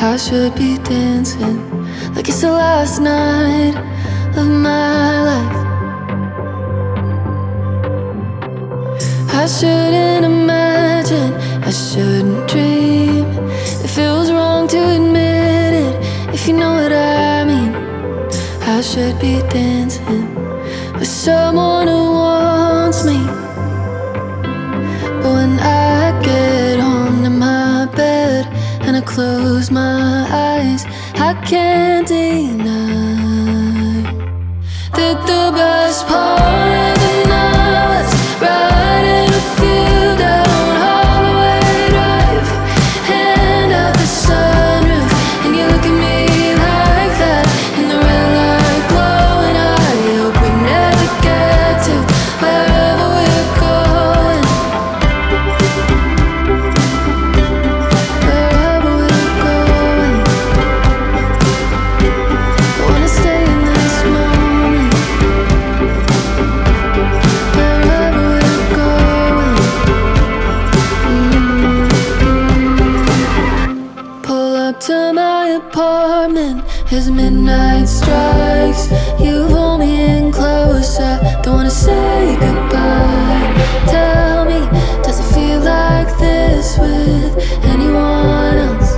I should be dancing like it's the last night of my life. I shouldn't imagine, I shouldn't dream. It feels wrong to admit it, if you know what I mean. I should be dancing with someone who wants me. But when I get home to my bed and I close my eyes, I can't deny that the best part of the night was riding a field down Holloway Drive, hand out the sunroof, and you look at me like that in the red light glow, and I hope we never get to wherever we're going. Wherever we're going, I wanna stay in this moment. Wherever we're going, pull up to my apartment as midnight strikes. You hold me in close, I don't wanna say goodbye. Tell me, does it feel like this with anyone else?